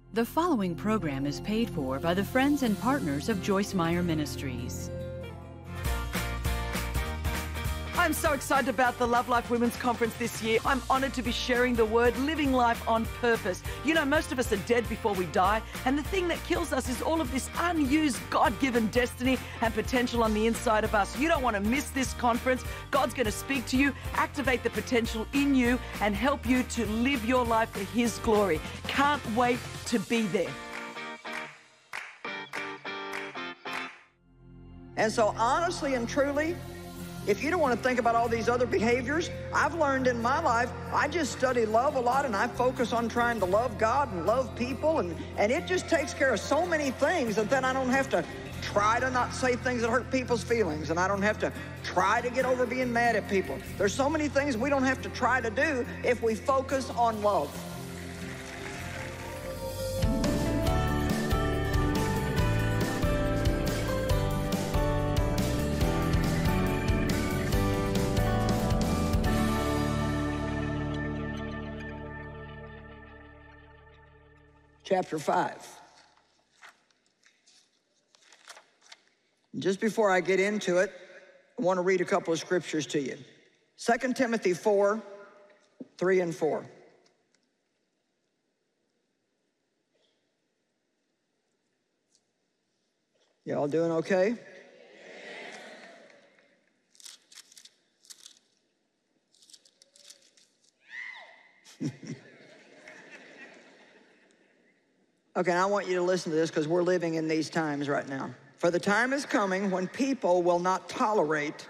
The following program is paid for by the friends and partners of Joyce Meyer Ministries. I'm so excited about the Love Life Women's Conference this year. I'm honored to be sharing the word, living life on purpose. You know, most of us are dead before we die, and the thing that kills us is all of this unused God-given destiny and potential on the inside of us. You don't want to miss this conference. God's going to speak to you, activate the potential in you, and help you to live your life for His glory. Can't wait to be there. And so honestly and truly, if you don't want to think about all these other behaviors, I've learned in my life, I just study love a lot and I focus on trying to love God and love people, and it just takes care of so many things that then I don't have to try to not say things that hurt people's feelings, and I don't have to try to get over being mad at people. There's so many things we don't have to try to do if we focus on love. Chapter 5. Just before I get into it, I want to read a couple of scriptures to you. 2 Timothy 4, 3 and 4. Y'all doing okay? Okay, now I want you to listen to this because we're living in these times right now. For the time is coming when people will not tolerate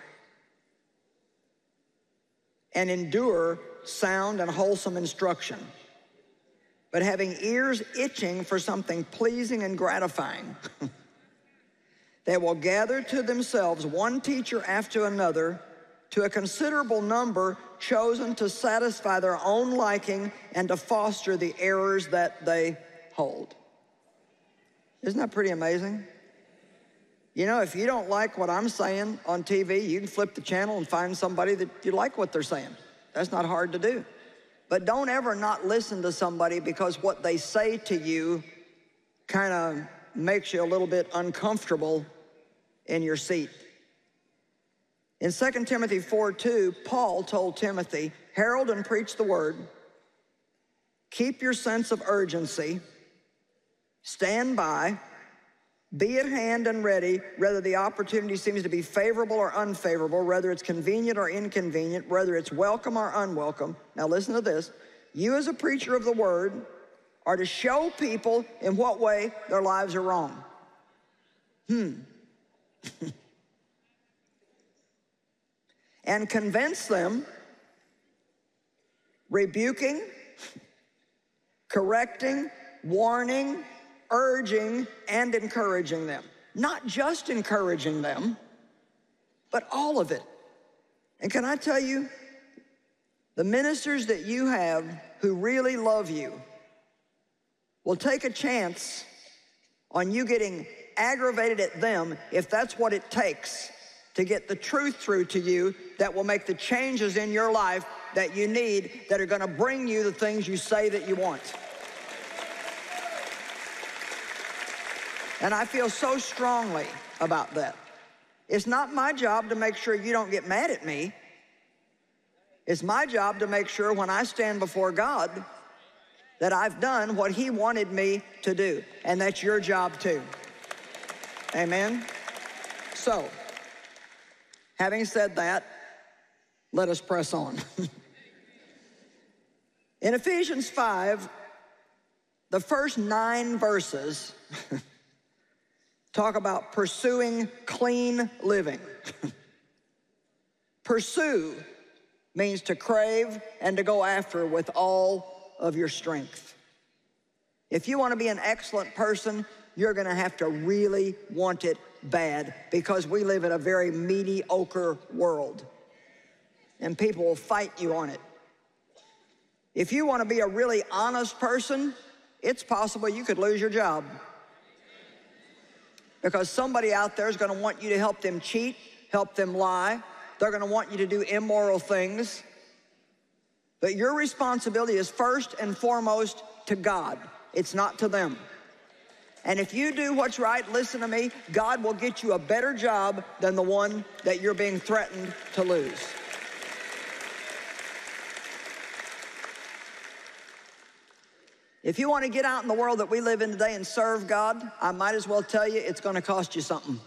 and endure sound and wholesome instruction, but having ears itching for something pleasing and gratifying, they will gather to themselves one teacher after another, to a considerable number chosen to satisfy their own liking and to foster the errors that they hold. Isn't that pretty amazing? You know, if you don't like what I'm saying on TV, you can flip the channel and find somebody that you like what they're saying. That's not hard to do. But don't ever not listen to somebody because what they say to you kind of makes you a little bit uncomfortable in your seat. In 2 Timothy 4:2, Paul told Timothy, herald and preach the word, keep your sense of urgency, stand by, be at hand and ready, whether the opportunity seems to be favorable or unfavorable, whether it's convenient or inconvenient, whether it's welcome or unwelcome. Now listen to this. You as a preacher of the word are to show people in what way their lives are wrong. And convince them, rebuking, correcting, warning, urging, and encouraging them. Not just encouraging them, but all of it. And can I tell you, the ministers that you have who really love you will take a chance on you getting aggravated at them if that's what it takes to get the truth through to you that will make the changes in your life that you need, that are going to bring you the things you say that you want. And I feel so strongly about that. It's not my job to make sure you don't get mad at me. It's my job to make sure when I stand before God that I've done what He wanted me to do. And that's your job too. Amen? So, having said that, let us press on. In Ephesians 5, the first 9 verses talk about pursuing clean living. Pursue means to crave and to go after with all of your strength. If you want to be an excellent person, you're going to have to really want it bad, because we live in a very mediocre world and people will fight you on it. If you want to be a really honest person, it's possible you could lose your job, because somebody out there is going to want you to help them cheat, help them lie. They're going to want you to do immoral things. But your responsibility is first and foremost to God. It's not to them. And if you do what's right, listen to me, God will get you a better job than the one that you're being threatened to lose. If you want to get out in the world that we live in today and serve God, I might as well tell you it's going to cost you something.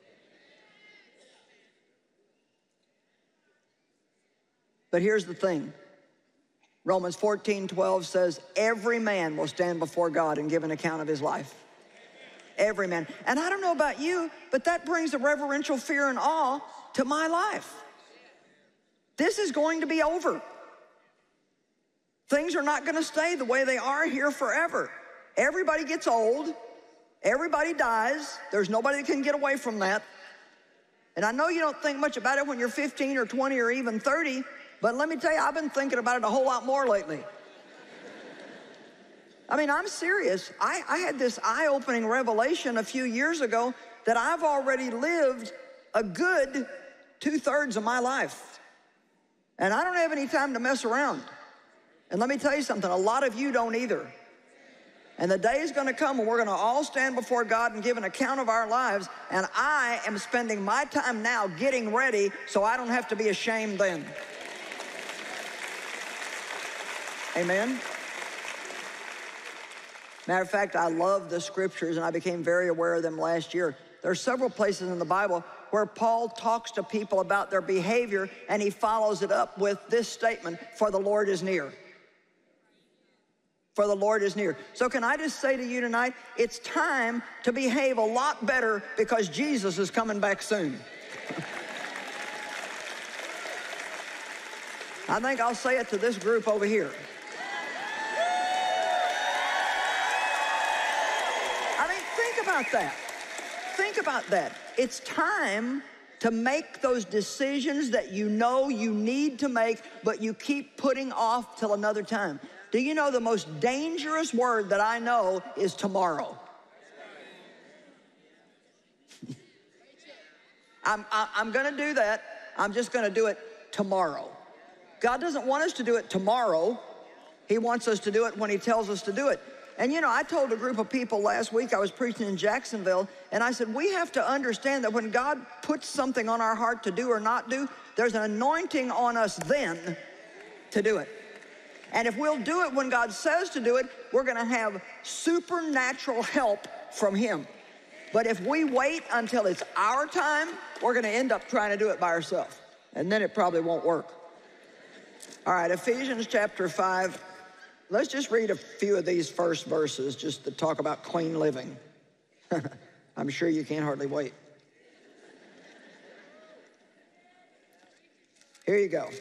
But here's the thing. Romans 14:12 says, every man will stand before God and give an account of his life. Every man. And I don't know about you, but that brings a reverential fear and awe to my life. This is going to be over. Things are not going to stay the way they are here forever. Everybody gets old. Everybody dies. There's nobody that can get away from that. And I know you don't think much about it when you're 15 or 20 or even 30, but let me tell you, I've been thinking about it a whole lot more lately. I mean, I'm serious. I had this eye-opening revelation a few years ago that I've already lived a good 2/3 of my life. And I don't have any time to mess around. And let me tell you something, a lot of you don't either. And the day is going to come when we're going to all stand before God and give an account of our lives, and I am spending my time now getting ready so I don't have to be ashamed then. Amen? Matter of fact, I love the scriptures, and I became very aware of them last year. There are several places in the Bible where Paul talks to people about their behavior, and he follows it up with this statement, for the Lord is near. For the Lord is near. So can I just say to you tonight, it's time to behave a lot better because Jesus is coming back soon. I think I'll say it to this group over here. I mean, think about that. Think about that. It's time to make those decisions that you know you need to make, but you keep putting off till another time. Do you know the most dangerous word that I know is tomorrow? I'm going to do that. I'm just going to do it tomorrow. God doesn't want us to do it tomorrow. He wants us to do it when he tells us to do it. And you know, I told a group of people last week, I was preaching in Jacksonville, and I said, we have to understand that when God puts something on our heart to do or not do, there's an anointing on us then to do it. And if we'll do it when God says to do it, we're going to have supernatural help from him. But if we wait until it's our time, we're going to end up trying to do it by ourselves. And then it probably won't work. All right, Ephesians chapter 5. Let's just read a few of these first verses just to talk about clean living. I'm sure you can't hardly wait. Here you go.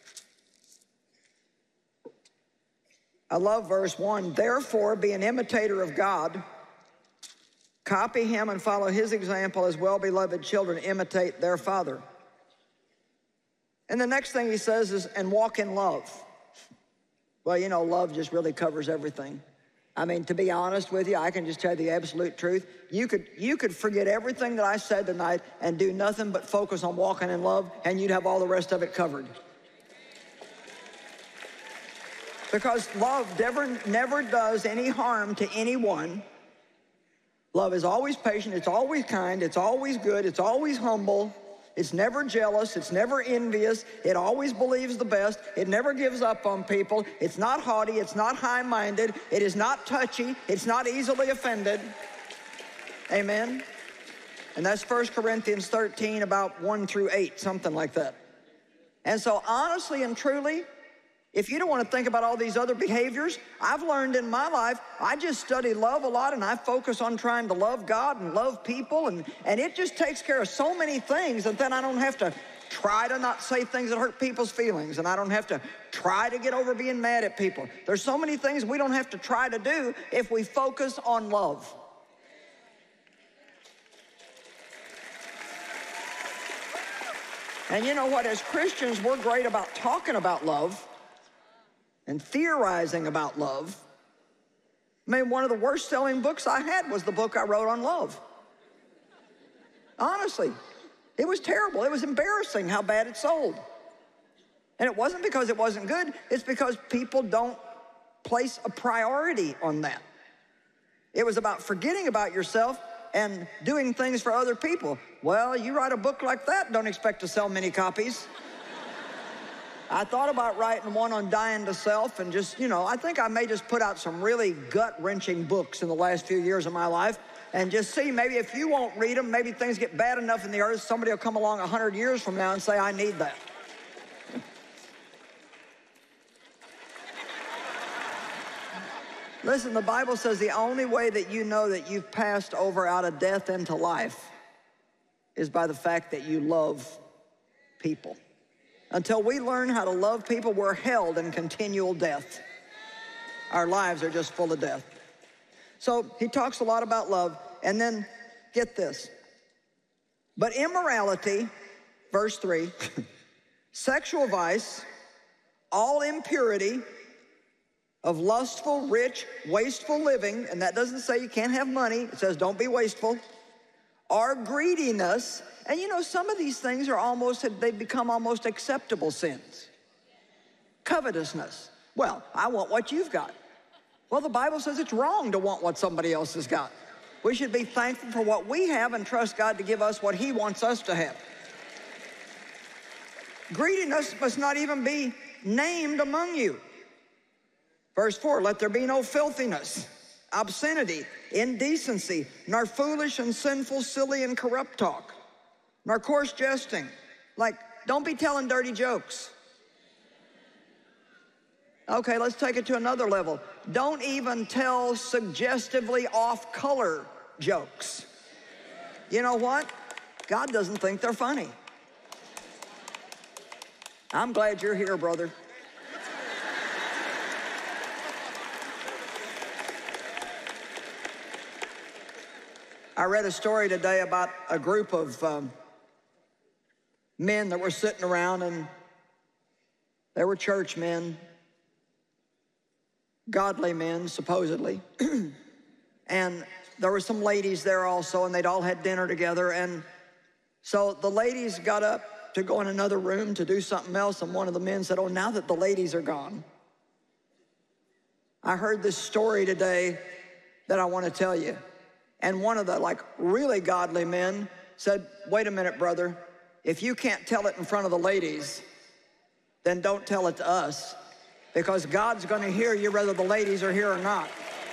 I love verse 1. Therefore, be an imitator of God. Copy him and follow his example as well-beloved children imitate their father. And the next thing he says is, and walk in love. Well, you know, love just really covers everything. I mean, to be honest with you, I can just tell you the absolute truth. You could forget everything that I said tonight and do nothing but focus on walking in love, and you'd have all the rest of it covered. Because love never does any harm to anyone. Love is always patient, it's always kind, it's always good, it's always humble. It's never jealous, it's never envious, it always believes the best, it never gives up on people, it's not haughty, it's not high-minded, it is not touchy, it's not easily offended. Amen? And that's 1 Corinthians 13, about 1 through 8, something like that. And so honestly and truly, if you don't want to think about all these other behaviors, I've learned in my life, I just study love a lot, and I focus on trying to love God and love people, and it just takes care of so many things that then I don't have to try to not say things that hurt people's feelings, and I don't have to try to get over being mad at people. There's so many things we don't have to try to do if we focus on love. And you know what? As Christians, we're great about talking about love and theorizing about love. I mean, one of the worst selling books I had was the book I wrote on love. Honestly, it was terrible. It was embarrassing how bad it sold. And it wasn't because it wasn't good, it's because people don't place a priority on that. It was about forgetting about yourself and doing things for other people. Well, you write a book like that, don't expect to sell many copies. I thought about writing one on dying to self and just, I think I may just put out some really gut-wrenching books in the last few years of my life and just see, maybe if you won't read them, maybe things get bad enough in the earth, somebody will come along 100 years from now and say, I need that. Listen, the Bible says the only way that you know that you've passed over out of death into life is by the fact that you love people. Until we learn how to love people, we're held in continual death. Our lives are just full of death. So he talks a lot about love, and then get this. But immorality, verse 3, sexual vice, all impurity, of lustful, rich, wasteful living, and that doesn't say you can't have money, it says don't be wasteful, or greediness, and some of these things they've become almost acceptable sins. Covetousness. Well, I want what you've got. Well, the Bible says it's wrong to want what somebody else has got. We should be thankful for what we have and trust God to give us what He wants us to have. Greediness must not even be named among you. Verse 4, let there be no filthiness, obscenity, indecency, nor foolish and sinful, silly and corrupt talk, nor coarse jesting. Like, don't be telling dirty jokes. Okay, let's take it to another level. Don't even tell suggestively off-color jokes. You know what? God doesn't think they're funny. I'm glad you're here, brother. I read a story today about a group of men that were sitting around, and they were church men, godly men, supposedly. And there were some ladies there also, and they'd all had dinner together. And so the ladies got up to go in another room to do something else, and one of the men said, oh, now that the ladies are gone, I heard this story today that I want to tell you. And one of the really godly men said, wait a minute, brother, if you can't tell it in front of the ladies, then don't tell it to us, because God's going to hear you whether the ladies are here or not.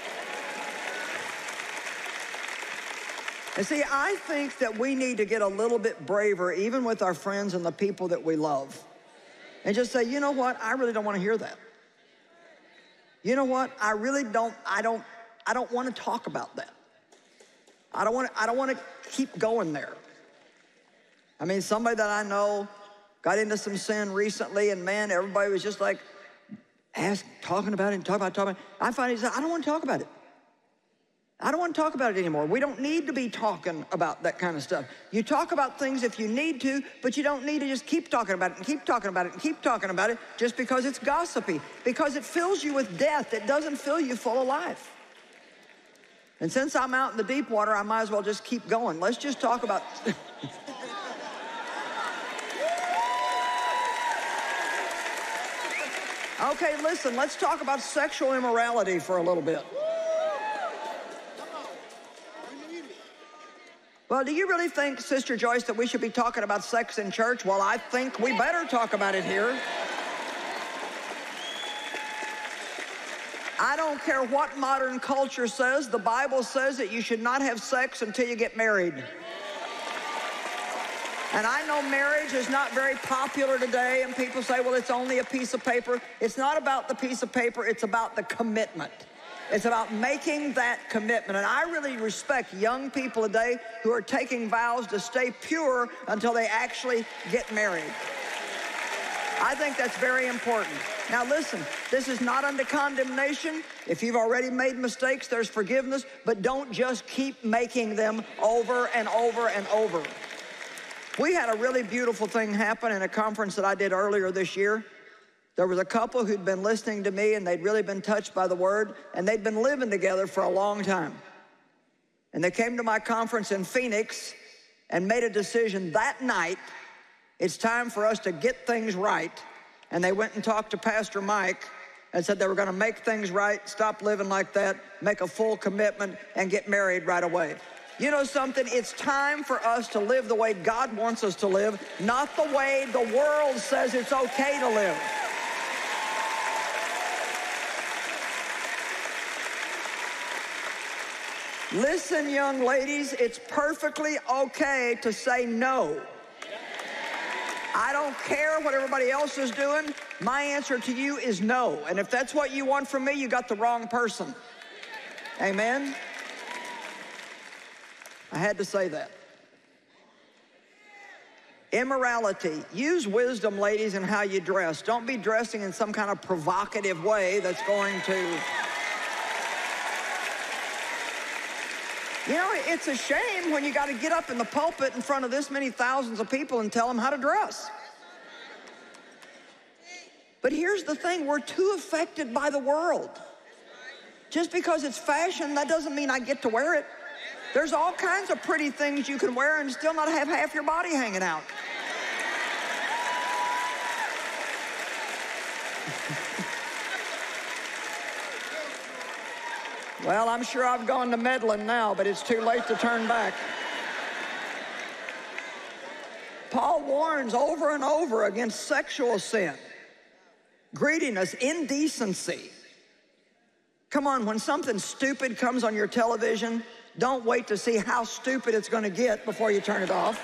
And see, I think that we need to get a little bit braver, even with our friends and the people that we love, and just say, you know what, I really don't want to hear that. You know what, I don't want to talk about that. I don't want to keep going there. I mean, somebody that I know got into some sin recently, and man, everybody was just like, talking about it. I finally said, I don't want to talk about it. I don't want to talk about it anymore. We don't need to be talking about that kind of stuff. You talk about things if you need to, but you don't need to just keep talking about it and keep talking about it and keep talking about it just because it's gossipy, because it fills you with death. It doesn't fill you full of life. And since I'm out in the deep water, I might as well just keep going. Let's just talk about... Okay, listen, let's talk about sexual immorality for a little bit. Well, do you really think, Sister Joyce, that we should be talking about sex in church? Well, I think we better talk about it here. I don't care what modern culture says. The Bible says that you should not have sex until you get married. And I know marriage is not very popular today, and people say, well, it's only a piece of paper. It's not about the piece of paper, it's about the commitment. It's about making that commitment. And I really respect young people today who are taking vows to stay pure until they actually get married. I think that's very important. Now listen, this is not under condemnation. If you've already made mistakes, there's forgiveness, but don't just keep making them over and over and over. We had a really beautiful thing happen in a conference that I did earlier this year. There was a couple who'd been listening to me, and they'd really been touched by the word, and they'd been living together for a long time. And they came to my conference in Phoenix and made a decision that night, it's time for us to get things right. And they went and talked to Pastor Mike, and said they were going to make things right, stop living like that, make a full commitment, and get married right away. You know something? It's time for us to live the way God wants us to live, not the way the world says it's okay to live. Listen, young ladies, it's perfectly okay to say no. I don't care what everybody else is doing. My answer to you is no. And if that's what you want from me, you got the wrong person. Amen? I had to say that. Immorality. Use wisdom, ladies, in how you dress. Don't be dressing in some kind of provocative way that's going to... You know, it's a shame when you got to get up in the pulpit in front of this many thousands of people and tell them how to dress. But here's the thing, we're too affected by the world. Just because it's fashion, that doesn't mean I get to wear it. There's all kinds of pretty things you can wear and still not have half your body hanging out. Well, I'm sure I've gone to meddling now, but it's too late to turn back. Paul warns over and over against sexual sin, greediness, indecency. Come on, when something stupid comes on your television, don't wait to see how stupid it's going to get before you turn it off.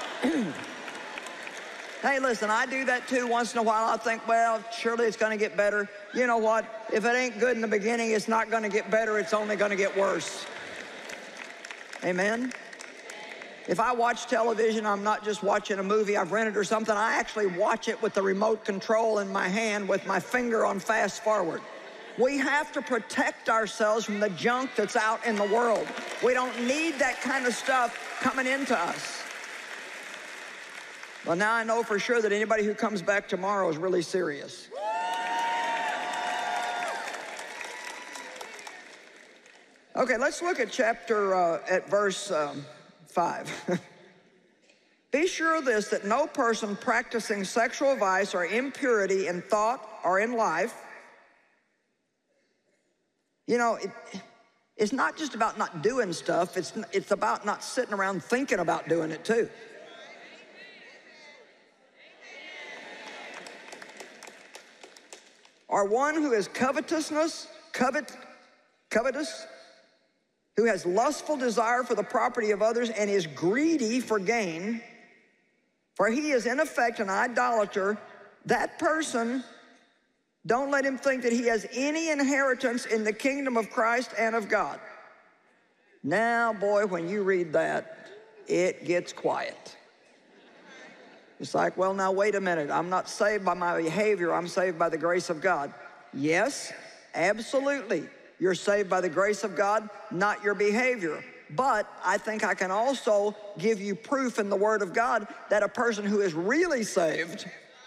Hey, listen, I do that too once in a while. I think, well, surely it's going to get better. You know what? If it ain't good in the beginning, it's not going to get better. It's only going to get worse. Amen? If I watch television, I'm not just watching a movie I've rented or something. I actually watch it with the remote control in my hand with my finger on fast forward. We have to protect ourselves from the junk that's out in the world. We don't need that kind of stuff coming into us. Well, now I know for sure that anybody who comes back tomorrow is really serious. Okay, let's look at verse 5. Be sure of this, that no person practicing sexual vice or impurity in thought or in life. You know, it's not just about not doing stuff, it's about not sitting around thinking about doing it too. Or one who is covetous, who has lustful desire for the property of others and is greedy for gain, for he is in effect an idolater. That person, don't let him think that he has any inheritance in the kingdom of Christ and of God. Now, boy, when you read that, it gets quiet. It's like, well, now, wait a minute. I'm not saved by my behavior. I'm saved by the grace of God. Yes, absolutely. You're saved by the grace of God, not your behavior. But I think I can also give you proof in the Word of God that a person who is really saved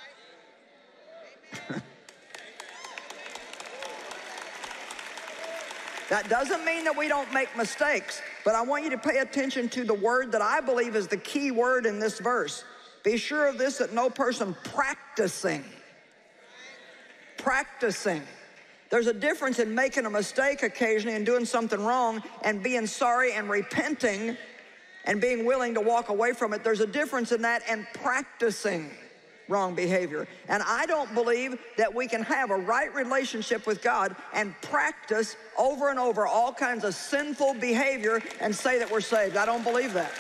that doesn't mean that we don't make mistakes, but I want you to pay attention to the word that I believe is the key word in this verse. Be sure of this, that no person practicing. There's a difference in making a mistake occasionally and doing something wrong and being sorry and repenting and being willing to walk away from it. There's a difference in that and practicing wrong behavior. And I don't believe that we can have a right relationship with God and practice over and over all kinds of sinful behavior and say that we're saved. I don't believe that.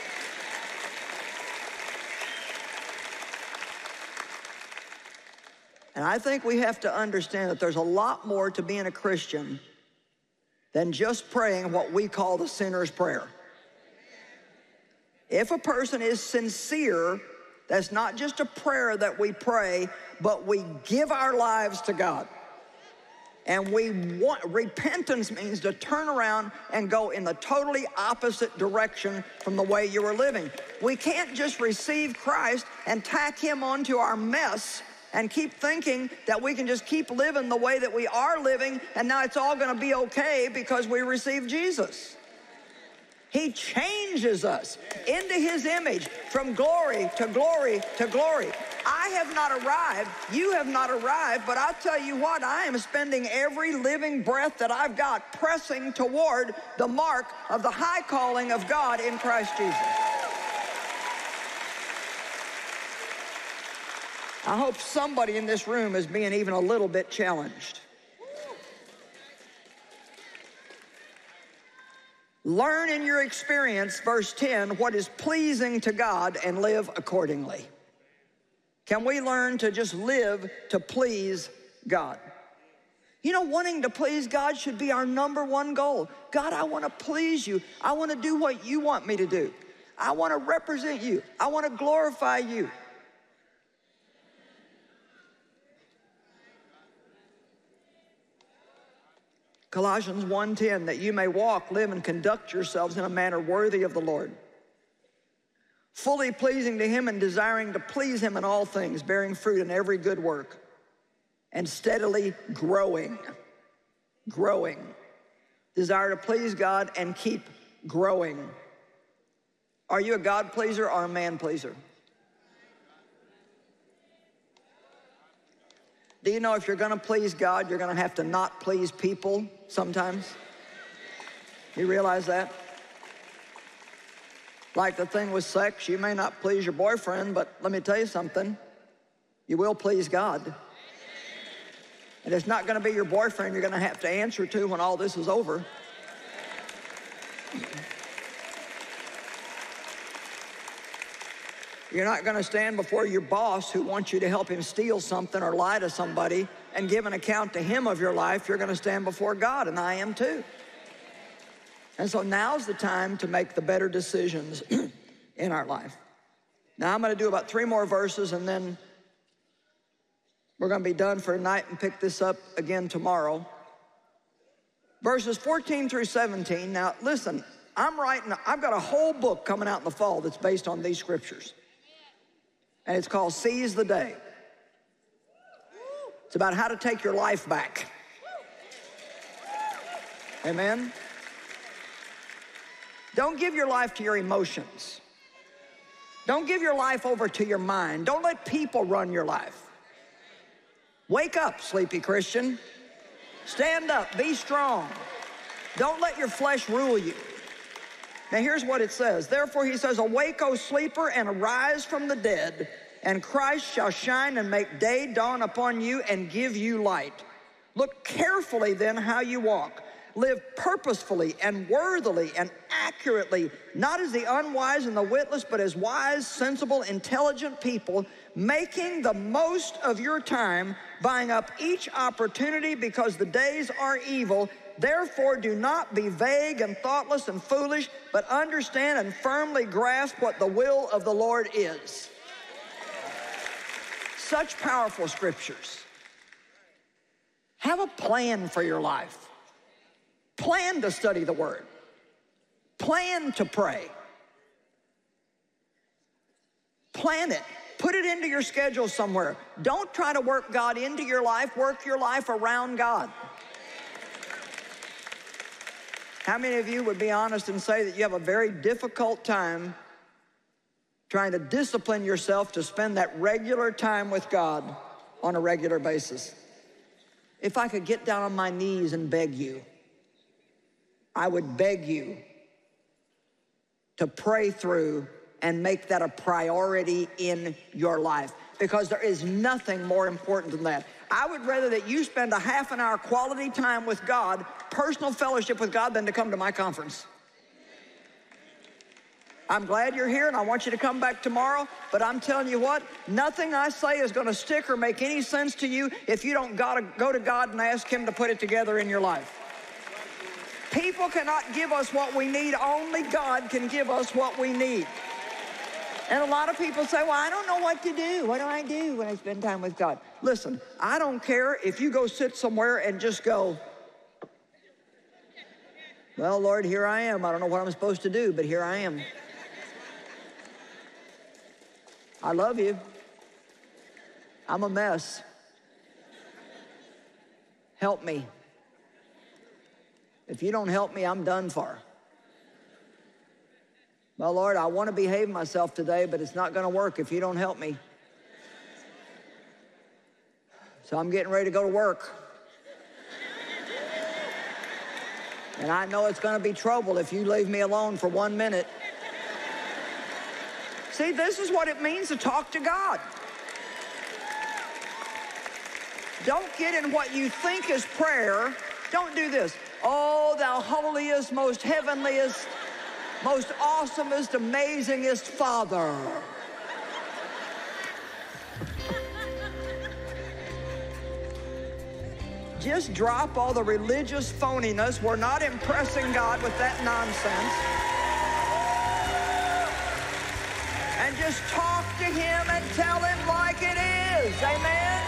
And I think we have to understand that there's a lot more to being a Christian than just praying what we call the sinner's prayer. If a person is sincere, that's not just a prayer that we pray, but we give our lives to God. And repentance means to turn around and go in the totally opposite direction from the way you were living. We can't just receive Christ and tack him onto our mess and keep thinking that we can just keep living the way that we are living and now it's all going to be okay because we received Jesus. He changes us into His image from glory to glory to glory. I have not arrived, you have not arrived, but I'll tell you what, I am spending every living breath that I've got pressing toward the mark of the high calling of God in Christ Jesus. I hope somebody in this room is being even a little bit challenged. Learn in your experience, verse 10, what is pleasing to God and live accordingly. Can we learn to just live to please God? You know, wanting to please God should be our number one goal. God, I want to please you. I want to do what you want me to do. I want to represent you. I want to glorify you. Colossians 1:10, that you may walk, live, and conduct yourselves in a manner worthy of the Lord, fully pleasing to Him and desiring to please Him in all things, bearing fruit in every good work, and steadily growing. Desire to please God and keep growing. Are you a God pleaser or a man pleaser? Do you know if you're going to please God, you're going to have to not please people sometimes? You realize that? Like the thing with sex, you may not please your boyfriend, but let me tell you something. You will please God. And it's not going to be your boyfriend you're going to have to answer to when all this is over. You're not going to stand before your boss who wants you to help him steal something or lie to somebody and give an account to him of your life. You're going to stand before God, and I am too. And so now's the time to make the better decisions in our life. Now I'm going to do about 3 more verses, and then we're going to be done for tonight and pick this up again tomorrow. Verses 14 through 17. Now listen, I've got a whole book coming out in the fall that's based on these scriptures. And it's called Seize the Day. It's about how to take your life back. Amen? Don't give your life to your emotions. Don't give your life over to your mind. Don't let people run your life. Wake up, sleepy Christian. Stand up, be strong. Don't let your flesh rule you. Now here's what it says. Therefore he says, awake, O sleeper, and arise from the dead, and Christ shall shine and make day dawn upon you and give you light. Look carefully then how you walk. Live purposefully and worthily and accurately, not as the unwise and the witless, but as wise, sensible, intelligent people, making the most of your time, buying up each opportunity because the days are evil. Therefore, do not be vague and thoughtless and foolish, but understand and firmly grasp what the will of the Lord is. Such powerful scriptures. Have a plan for your life. Plan to study the Word. Plan to pray. Plan it. Put it into your schedule somewhere. Don't try to work God into your life. Work your life around God. How many of you would be honest and say that you have a very difficult time trying to discipline yourself to spend that regular time with God on a regular basis? If I could get down on my knees and beg you, I would beg you to pray through and make that a priority in your life, because there is nothing more important than that. I would rather that you spend a half an hour quality time with God, personal fellowship with God, than to come to my conference. I'm glad you're here, and I want you to come back tomorrow, but I'm telling you what, nothing I say is going to stick or make any sense to you if you don't go to God and ask Him to put it together in your life. People cannot give us what we need. Only God can give us what we need. And a lot of people say, well, I don't know what to do. What do I do when I spend time with God? Listen, I don't care if you go sit somewhere and just go, well, Lord, here I am. I don't know what I'm supposed to do, but here I am. I love you. I'm a mess. Help me. If you don't help me, I'm done for. Well, Lord, I want to behave myself today, but it's not going to work if you don't help me. So I'm getting ready to go to work. And I know it's going to be trouble if you leave me alone for 1 minute. See, this is what it means to talk to God. Don't get in what you think is prayer. Don't do this. Oh, thou holiest, most heavenliest, most awesomest, amazingest Father. Just drop all the religious phoniness. We're not impressing God with that nonsense. And just talk to him and tell him like it is. Amen?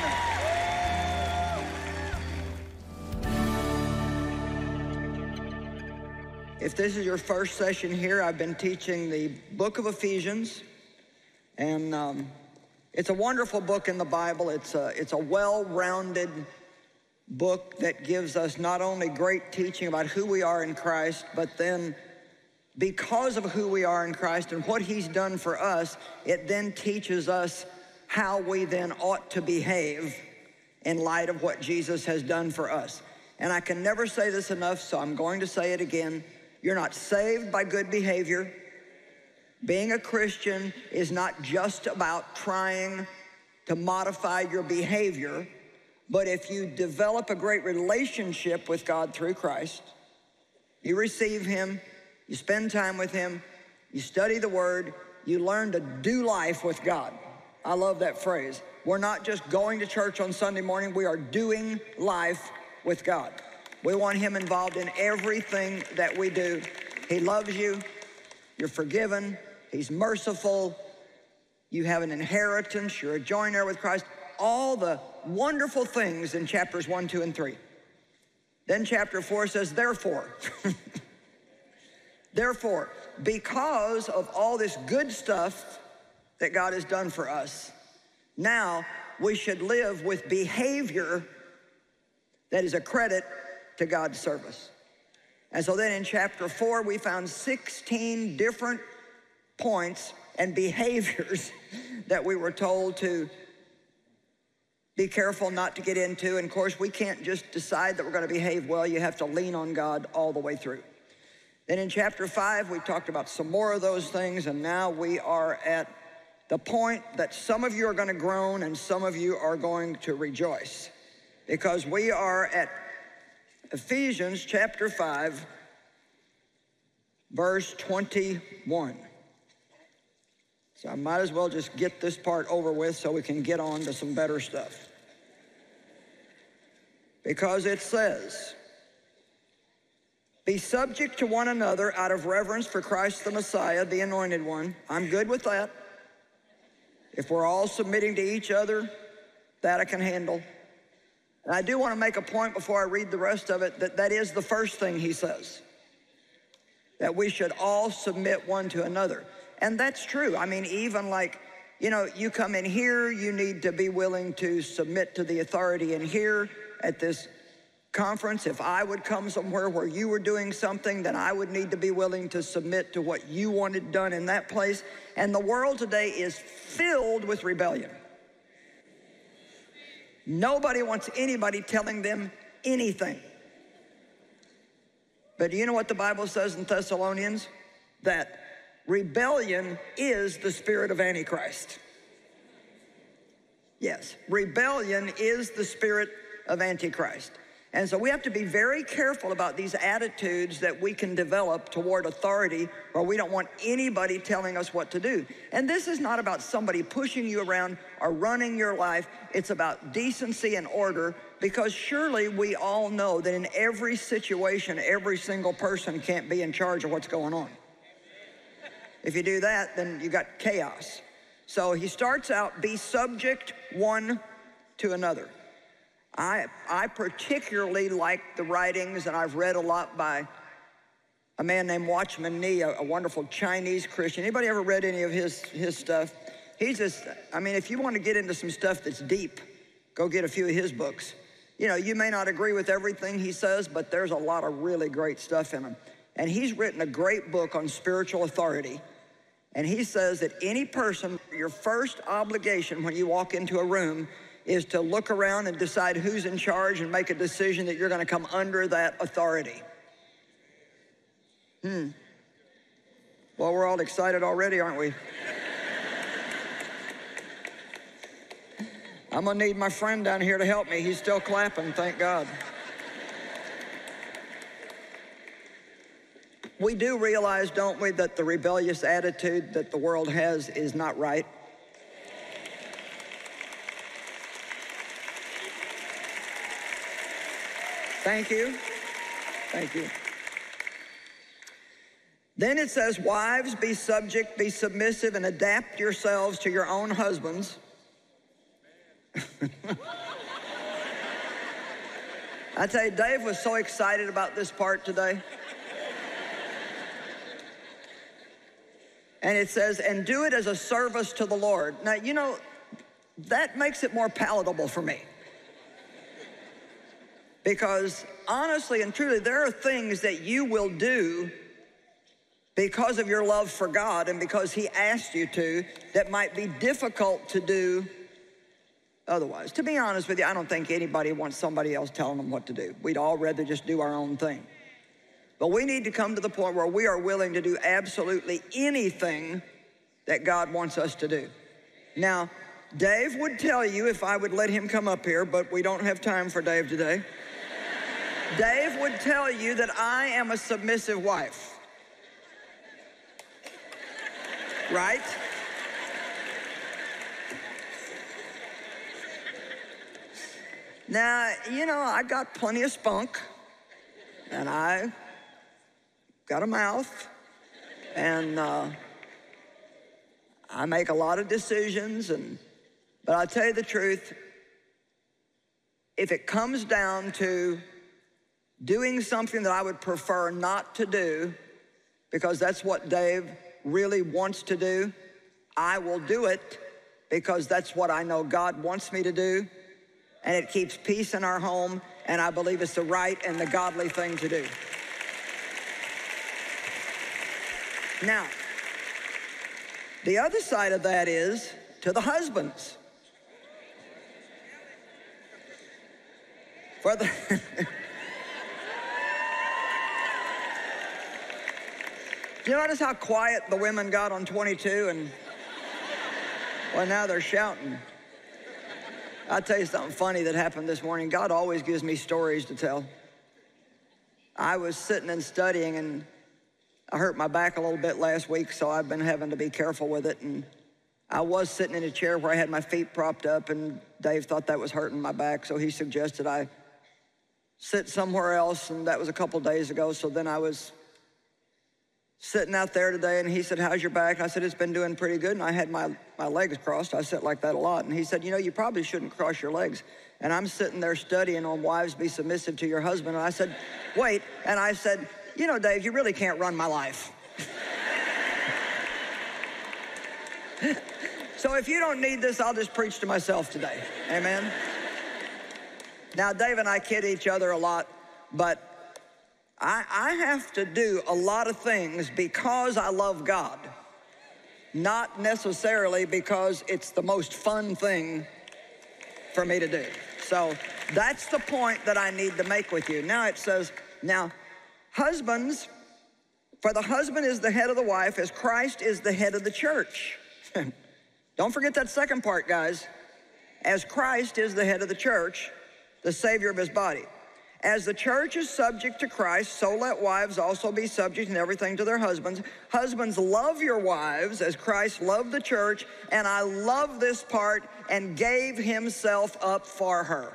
If this is your first session here, I've been teaching the book of Ephesians. And it's a wonderful book in the Bible. It's a well-rounded book that gives us not only great teaching about who we are in Christ, but then because of who we are in Christ and what he's done for us, it then teaches us how we then ought to behave in light of what Jesus has done for us. And I can never say this enough, so I'm going to say it again. You're not saved by good behavior. Being a Christian is not just about trying to modify your behavior, but if you develop a great relationship with God through Christ, you receive him, you spend time with him, you study the word, you learn to do life with God. I love that phrase. We're not just going to church on Sunday morning, we are doing life with God. We want him involved in everything that we do. He loves you, you're forgiven, he's merciful, you have an inheritance, you're a joint heir with Christ. All the wonderful things in chapters 1, 2, and 3. Then chapter 4 says, therefore. Therefore, because of all this good stuff that God has done for us, now we should live with behavior that is a credit to God's service. And so then in chapter 4, we found 16 different points and behaviors that we were told to be careful not to get into. And of course, we can't just decide that we're going to behave well. You have to lean on God all the way through. Then in chapter 5, we talked about some more of those things, and now we are at the point that some of you are going to groan and some of you are going to rejoice, because we are at Ephesians chapter 5, verse 21. So I might as well just get this part over with so we can get on to some better stuff. Because it says, be subject to one another out of reverence for Christ the Messiah, the Anointed One. I'm good with that. If we're all submitting to each other, that I can handle. And I do want to make a point before I read the rest of it, that is the first thing he says, that we should all submit one to another. And that's true. I mean, even like, you know, you come in here, you need to be willing to submit to the authority in here at this conference. If I would come somewhere where you were doing something, then I would need to be willing to submit to what you wanted done in that place. And the world today is filled with rebellion. Nobody wants anybody telling them anything. But do you know what the Bible says in Thessalonians? That rebellion is the spirit of Antichrist. Yes, rebellion is the spirit of Antichrist. And so we have to be very careful about these attitudes that we can develop toward authority, or we don't want anybody telling us what to do. And this is not about somebody pushing you around or running your life. It's about decency and order, because surely we all know that in every situation, every single person can't be in charge of what's going on. If you do that, then you got chaos. So he starts out, be subject one to another. I particularly like the writings, and I've read a lot by a man named Watchman Nee, a wonderful Chinese Christian. Anybody ever read any of his stuff? He's just, I mean, if you want to get into some stuff that's deep, go get a few of his books. You know, you may not agree with everything he says, but there's a lot of really great stuff in him. And he's written a great book on spiritual authority And he says that any person, your first obligation when you walk into a room is to look around and decide who's in charge and make a decision that you're going to come under that authority. Well, we're all excited already, aren't we? I'm going to need my friend down here to help me. He's still clapping, thank God. We do realize, don't we, that the rebellious attitude that the world has is not right. Thank you. Thank you. Then it says, wives, be subject, be submissive, and adapt yourselves to your own husbands. I tell you, Dave was so excited about this part today. And it says, and do it as a service to the Lord. Now, you know, that makes it more palatable for me. Because honestly and truly, there are things that you will do because of your love for God and because He asked you to, that might be difficult to do otherwise. To be honest with you, I don't think anybody wants somebody else telling them what to do. We'd all rather just do our own thing. But we need to come to the point where we are willing to do absolutely anything that God wants us to do. Now, Dave would tell you if I would let him come up here, but we don't have time for Dave today. Dave would tell you that I am a submissive wife. Right? Now, you know, I got plenty of spunk, and I got a mouth, and I make a lot of decisions, but I'll tell you the truth, if it comes down to doing something that I would prefer not to do, because that's what Dave really wants to do, I will do it because that's what I know God wants me to do, and it keeps peace in our home, and I believe it's the right and the godly thing to do. Now, the other side of that is to the husbands. For the Do you notice how quiet the women got on 22? And well, now they're shouting. I'll tell you something funny that happened this morning. God always gives me stories to tell. I was sitting and studying, and I hurt my back a little bit last week, so I've been having to be careful with it. And I was sitting in a chair where I had my feet propped up, and Dave thought that was hurting my back, so he suggested I sit somewhere else, and that was a couple days ago. So then I was sitting out there today, and he said, how's your back? And I said, it's been doing pretty good. And I had my legs crossed. I sit like that a lot. And he said, you know, you probably shouldn't cross your legs. And I'm sitting there studying on wives be submissive to your husband. And I said, wait. And I said, you know, Dave, you really can't run my life. So if you don't need this, I'll just preach to myself today. Amen. Now, Dave and I kid each other a lot, but I have to do a lot of things because I love God, not necessarily because it's the most fun thing for me to do. So that's the point that I need to make with you. Now it says, now, husbands, for the husband is the head of the wife as Christ is the head of the church. Don't forget that second part, guys. As Christ is the head of the church, the Savior of his body. As the church is subject to Christ, so let wives also be subject in everything to their husbands. Husbands, love your wives as Christ loved the church, and I love this part, and gave himself up for her.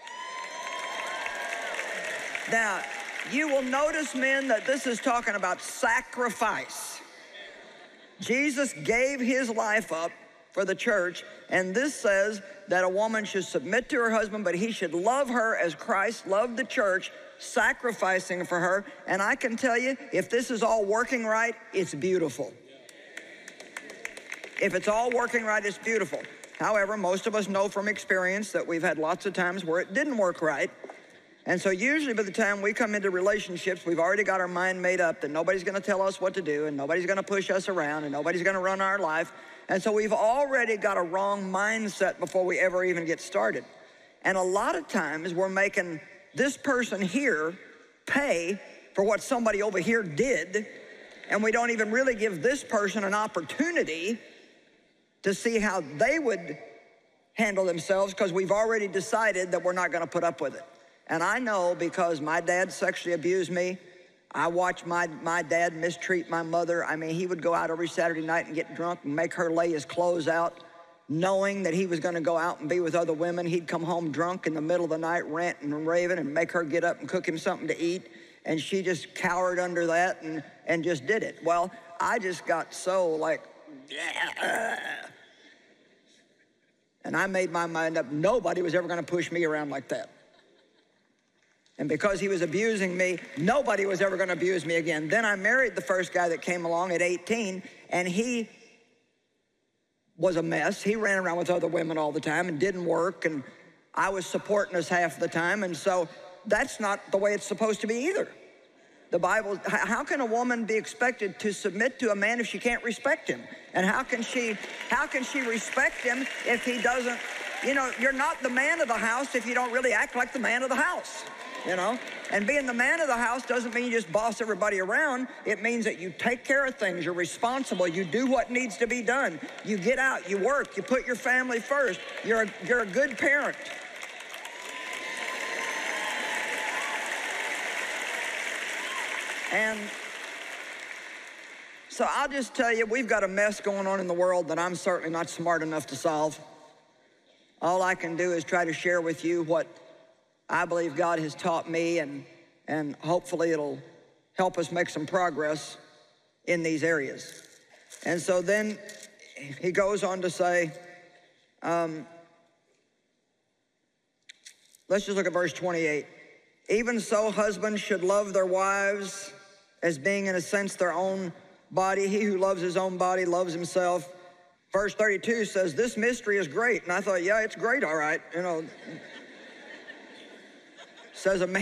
Now, you will notice, men, that this is talking about sacrifice. Jesus gave his life up for the church, and this says that a woman should submit to her husband, but he should love her as Christ loved the church, sacrificing for her. And I can tell you, if this is all working right, it's beautiful. If it's all working right, it's beautiful. However, most of us know from experience that we've had lots of times where it didn't work right. And so usually by the time we come into relationships, we've already got our mind made up that nobody's going to tell us what to do, and nobody's going to push us around, and nobody's going to run our life. And so we've already got a wrong mindset before we ever even get started. And a lot of times we're making this person here pay for what somebody over here did, and we don't even really give this person an opportunity to see how they would handle themselves, because we've already decided that we're not going to put up with it. And I know, because my dad sexually abused me. I watched my dad mistreat my mother. I mean, he would go out every Saturday night and get drunk and make her lay his clothes out, knowing that he was going to go out and be with other women. He'd come home drunk in the middle of the night, ranting and raving, and make her get up and cook him something to eat. And she just cowered under that and just did it. Well, I just got so like, and I made my mind up, nobody was ever going to push me around like that. And because he was abusing me, nobody was ever going to abuse me again. Then I married the first guy that came along at 18, and he was a mess. He ran around with other women all the time and didn't work, and I was supporting us half the time, and so that's not the way it's supposed to be either. The Bible, how can a woman be expected to submit to a man if she can't respect him? And how can she respect him if he doesn't, you know, you're not the man of the house if you don't really act like the man of the house. You know, and being the man of the house doesn't mean you just boss everybody around. It means that you take care of things, you're responsible, you do what needs to be done. You get out, you work, you put your family first. You're a good parent. And so I'll just tell you, we've got a mess going on in the world that I'm certainly not smart enough to solve. All I can do is try to share with you what I believe God has taught me, and hopefully it'll help us make some progress in these areas. And so then he goes on to say, let's just look at verse 28. Even so, husbands should love their wives as being in a sense their own body. He who loves his own body loves himself. Verse 32 says, this mystery is great. And I thought, yeah, it's great, all right, you know. Says a man.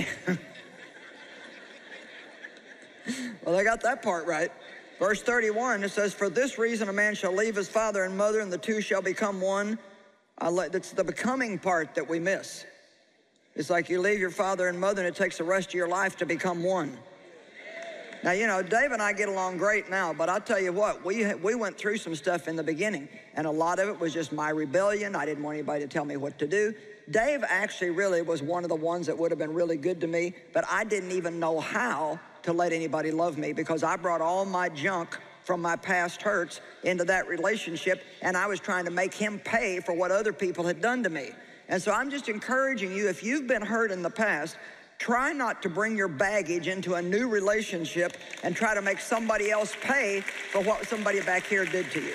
Well, they got that part right. Verse 31, it says, for this reason a man shall leave his father and mother, and the two shall become one. It's the becoming part that we miss. It's like you leave your father and mother, and it takes the rest of your life to become one. Now, you know, Dave and I get along great now, but I'll tell you what, we went through some stuff in the beginning, and a lot of it was just my rebellion. I didn't want anybody to tell me what to do. Dave actually really was one of the ones that would have been really good to me, but I didn't even know how to let anybody love me, because I brought all my junk from my past hurts into that relationship, and I was trying to make him pay for what other people had done to me. And so I'm just encouraging you, if you've been hurt in the past, try not to bring your baggage into a new relationship and try to make somebody else pay for what somebody back here did to you.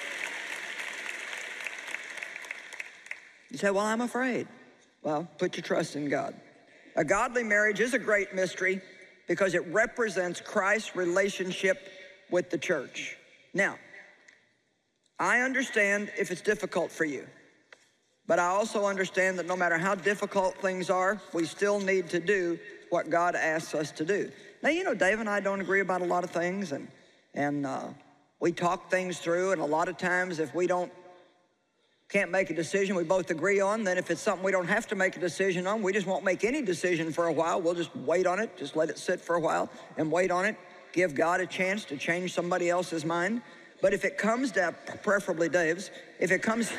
You say, well, I'm afraid. Well, put your trust in God. A godly marriage is a great mystery because it represents Christ's relationship with the church. Now, I understand if it's difficult for you, but I also understand that no matter how difficult things are, we still need to do what God asks us to do. Now, you know, Dave and I don't agree about a lot of things, and we talk things through, and a lot of times if we can't make a decision we both agree on, then if it's something we don't have to make a decision on, we just won't make any decision for a while. We'll just wait on it, just let it sit for a while and wait on it, give God a chance to change somebody else's mind. But if it comes down, preferably Dave's, if it comes...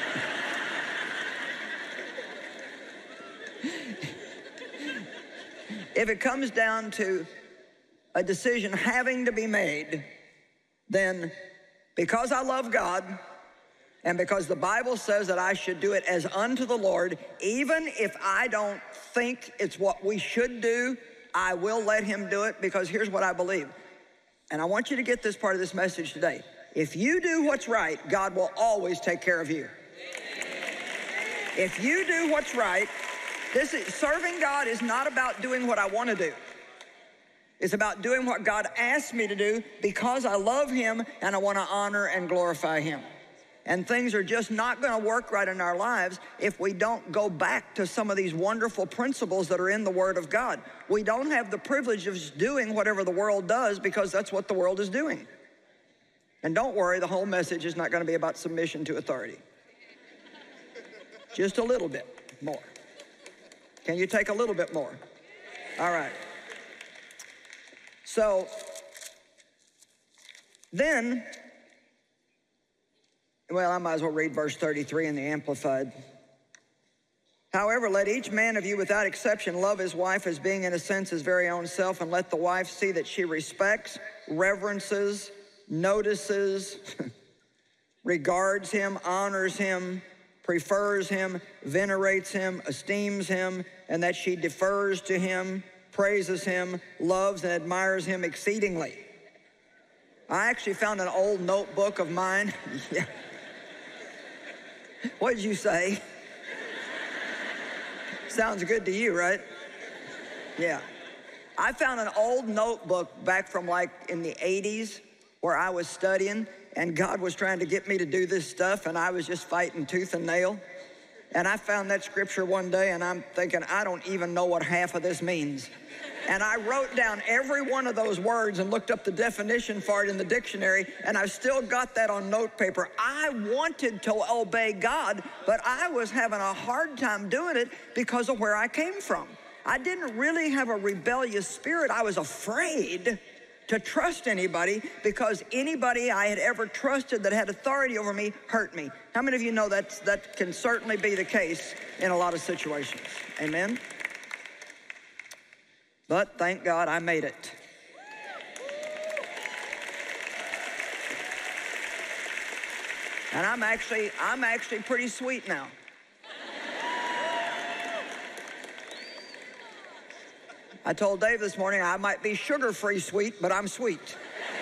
if it comes down to a decision having to be made, then because I love God, and because the Bible says that I should do it as unto the Lord, even if I don't think it's what we should do, I will let him do it, because here's what I believe. And I want you to get this part of this message today. If you do what's right, God will always take care of you. If you do what's right, serving God is not about doing what I want to do. It's about doing what God asked me to do because I love him and I want to honor and glorify him. And things are just not going to work right in our lives if we don't go back to some of these wonderful principles that are in the Word of God. We don't have the privilege of just doing whatever the world does because that's what the world is doing. And don't worry, the whole message is not going to be about submission to authority. Just a little bit more. Can you take a little bit more? All right. So then, well, I might as well read verse 33 in the Amplified. However, let each man of you without exception love his wife as being in a sense his very own self, and let the wife see that she respects, reverences, notices, regards him, honors him, prefers him, venerates him, esteems him, and that she defers to him, praises him, loves and admires him exceedingly. I actually found an old notebook of mine. Yeah. What did you say? Sounds good to you, right? Yeah. I found an old notebook back from like in the 80s where I was studying, and God was trying to get me to do this stuff, and I was just fighting tooth and nail. And I found that scripture one day, and I'm thinking, I don't even know what half of this means. And I wrote down every one of those words and looked up the definition for it in the dictionary, and I've still got that on note paper. I wanted to obey God, but I was having a hard time doing it because of where I came from. I didn't really have a rebellious spirit. I was afraid to trust anybody because anybody I had ever trusted that had authority over me hurt me. How many of you know that can certainly be the case in a lot of situations? Amen? But thank God I made it. And I'm actually pretty sweet now. I told Dave this morning I might be sugar-free sweet, but I'm sweet.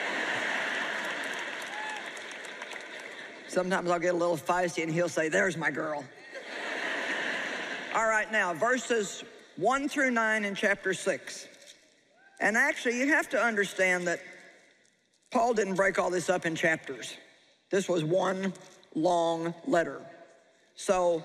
Sometimes I'll get a little feisty and he'll say, there's my girl. All right, now, verses 1 through 9 in chapter 6. And actually, you have to understand that Paul didn't break all this up in chapters. This was one long letter. So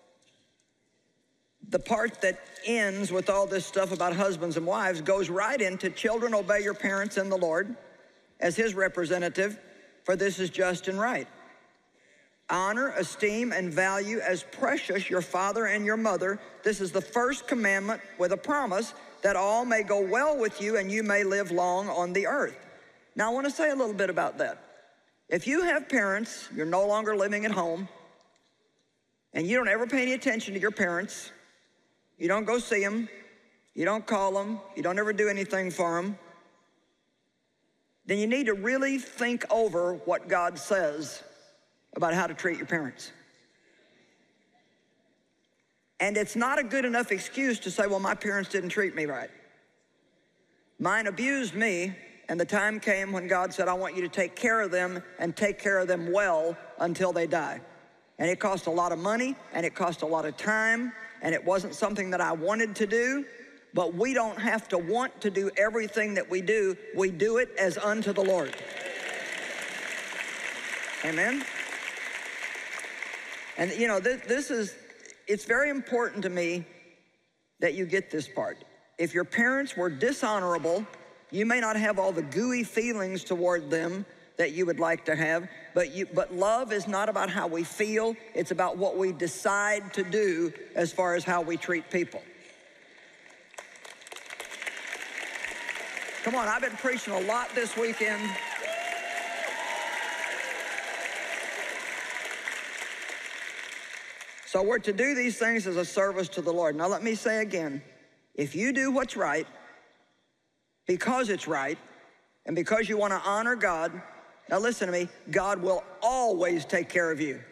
the part that ends with all this stuff about husbands and wives goes right into children, obey your parents in the Lord as his representative, for this is just and right. Honor, esteem, and value as precious your father and your mother. This is the first commandment with a promise that all may go well with you and you may live long on the earth. Now, I want to say a little bit about that. If you have parents, you're no longer living at home, and you don't ever pay any attention to your parents, you don't go see them, you don't call them, you don't ever do anything for them, then you need to really think over what God says about how to treat your parents. And it's not a good enough excuse to say, well, my parents didn't treat me right. Mine abused me, and the time came when God said, I want you to take care of them and take care of them well until they die. And it cost a lot of money, and it cost a lot of time, and it wasn't something that I wanted to do, but we don't have to want to do everything that we do. We do it as unto the Lord. Amen? And you know, it's very important to me that you get this part. If your parents were dishonorable, you may not have all the gooey feelings toward them that you would like to have, but love is not about how we feel, it's about what we decide to do as far as how we treat people. Come on, I've been preaching a lot this weekend. So we're to do these things as a service to the Lord. Now let me say again, if you do what's right, because it's right, and because you want to honor God, now listen to me, God will always take care of you.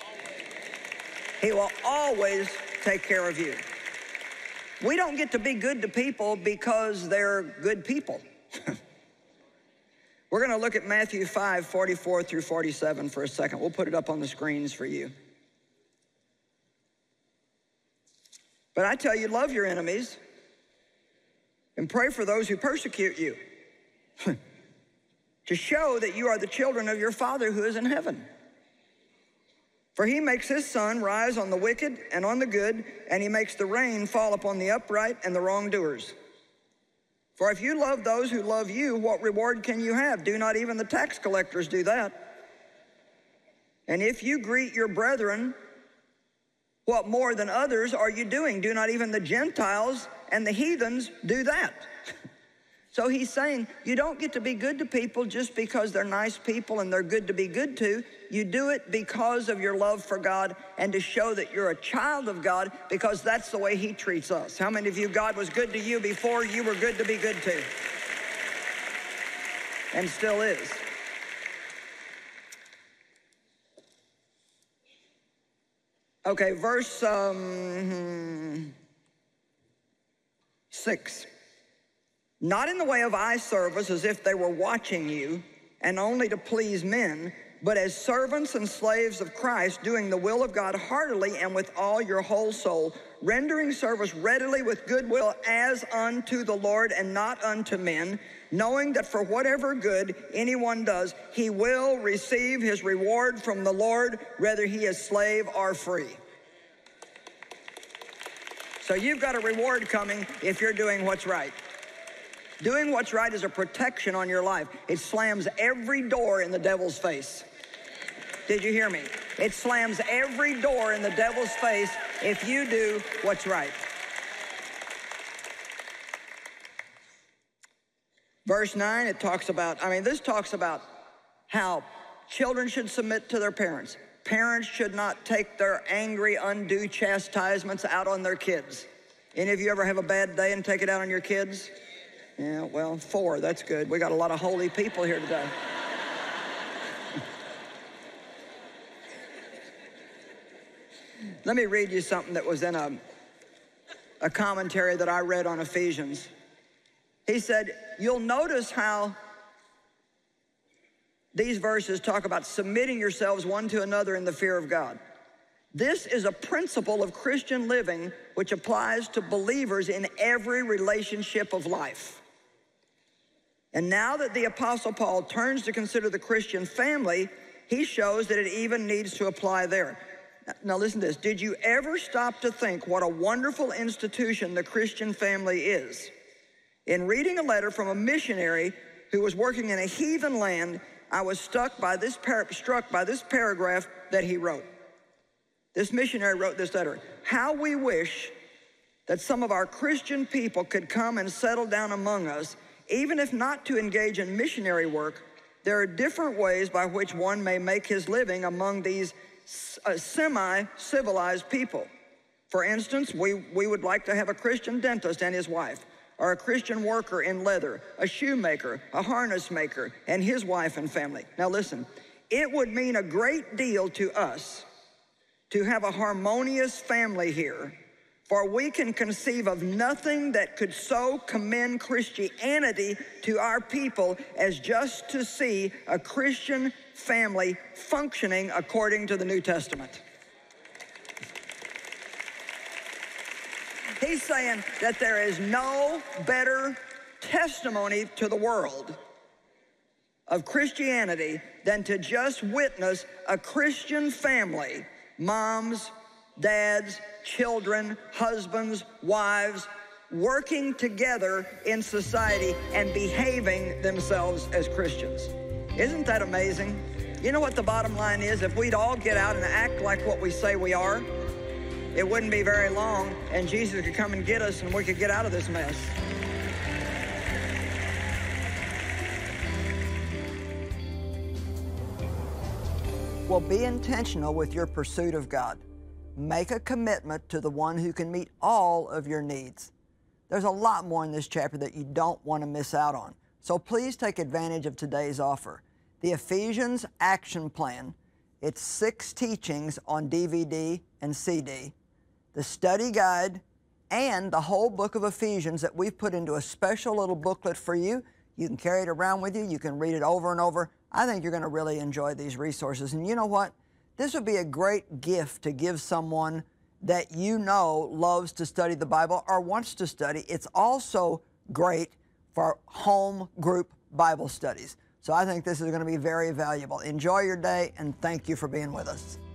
He will always take care of you. We don't get to be good to people because they're good people. We're going to look at Matthew 5, 44 through 47 for a second. We'll put it up on the screens for you. But I tell you, love your enemies and pray for those who persecute you to show that you are the children of your Father who is in heaven. For he makes his sun rise on the wicked and on the good, and he makes the rain fall upon the upright and the wrongdoers. For if you love those who love you, what reward can you have? Do not even the tax collectors do that? And if you greet your brethren, what more than others are you doing? Do not even the Gentiles and the heathens do that? So he's saying you don't get to be good to people just because they're nice people and they're good to be good to. You do it because of your love for God and to show that you're a child of God, because that's the way he treats us. How many of you, God was good to you before you were good to be good to? And still is. Okay, verse 6. Not in the way of eye service as if they were watching you and only to please men, but as servants and slaves of Christ, doing the will of God heartily and with all your whole soul, rendering service readily with goodwill as unto the Lord and not unto men, knowing that for whatever good anyone does, he will receive his reward from the Lord, whether he is slave or free. So you've got a reward coming if you're doing what's right. Doing what's right is a protection on your life. It slams every door in the devil's face. Did you hear me? It slams every door in the devil's face if you do what's right. Verse 9, it talks about, this talks about how children should submit to their parents. Parents should not take their angry, undue chastisements out on their kids. Any of you ever have a bad day and take it out on your kids? Yeah, well, 4, that's good. We got a lot of holy people here today. Let me read you something that was in a commentary that I read on Ephesians. He said, you'll notice how these verses talk about submitting yourselves one to another in the fear of God. This is a principle of Christian living which applies to believers in every relationship of life. And now that the Apostle Paul turns to consider the Christian family, he shows that it even needs to apply there. Now listen to this. Did you ever stop to think what a wonderful institution the Christian family is? In reading a letter from a missionary who was working in a heathen land, I was struck by this paragraph that he wrote. This missionary wrote this letter. How we wish that some of our Christian people could come and settle down among us. Even if not to engage in missionary work, there are different ways by which one may make his living among these semi-civilized people. For instance, we would like to have a Christian dentist and his wife, or a Christian worker in leather, a shoemaker, a harness maker, and his wife and family. Now listen, it would mean a great deal to us to have a harmonious family here, for we can conceive of nothing that could so commend Christianity to our people as just to see a Christian family functioning according to the New Testament. He's saying that there is no better testimony to the world of Christianity than to just witness a Christian family, moms, dads, children, husbands, wives, working together in society and behaving themselves as Christians. Isn't that amazing? You know what the bottom line is? If we'd all get out and act like what we say we are, it wouldn't be very long, and Jesus could come and get us, and we could get out of this mess. Well, be intentional with your pursuit of God. Make a commitment to the one who can meet all of your needs. There's a lot more in this chapter that you don't want to miss out on. So please take advantage of today's offer. The Ephesians Action Plan. It's 6 teachings on DVD and CD. The study guide and the whole book of Ephesians that we've put into a special little booklet for you. You can carry it around with you. You can read it over and over. I think you're going to really enjoy these resources. And you know what? This would be a great gift to give someone that you know loves to study the Bible or wants to study. It's also great for home group Bible studies. So I think this is going to be very valuable. Enjoy your day, and thank you for being with us.